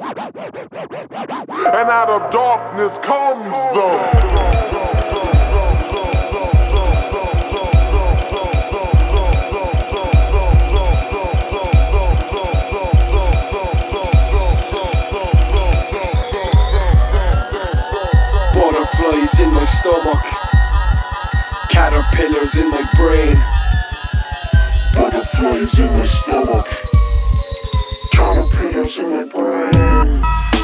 And out of darkness comes the butterflies in my stomach, caterpillars in my brain. butterflies in my stomach, caterpillars in my brain.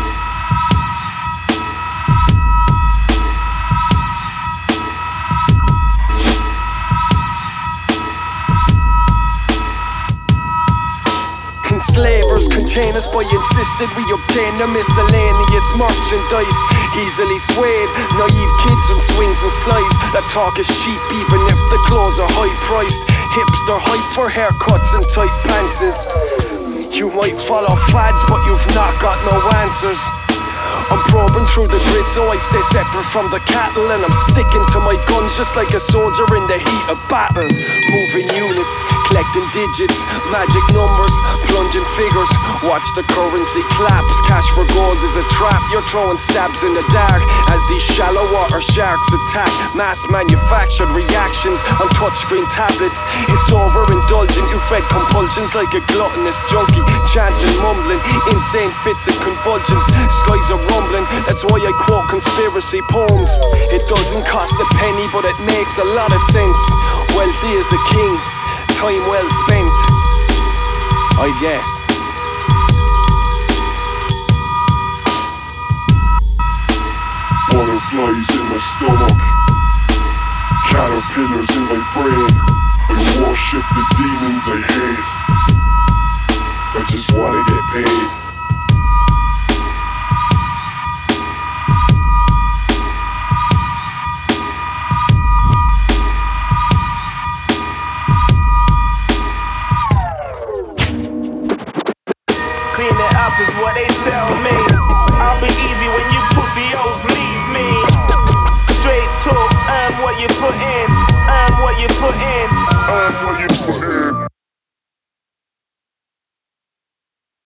Enslavers contain us by insisting we obtain the miscellaneous merchandise. Easily swayed, naive kids on swings and slides that talk as sheep even if the clothes are high priced. Hipster hype for haircuts and tight pantses. You might follow fads but you've not got no answers. I'm probing through the grid so I stay separate from the cattle, and I'm sticking to my guns just like a soldier in the heat of battle. Moving units, collecting digits, magic numbers, plunging figures. Watch the currency collapse. Cash for gold is a trap. You're throwing stabs in the dark as these shallow water sharks attack. Mass manufactured reactions on touchscreen tablets. It's overindulgent. You fed compulsions like a gluttonous junkie, chanting, mumbling, insane fits and convulsions. Skies are rumbling, that's why I quote conspiracy poems. It doesn't cost a penny, but it makes a lot of sense. Wealthy as a king, time well spent, I guess. Butterflies in my stomach, caterpillars in my brain. I worship the demons I hate. I just wanna get paid. Clean it up is what they tell me. I'll be easy when you pussy-os leave me. Straight talk, earn what you put in. Earn what you put in. Earn what you put in.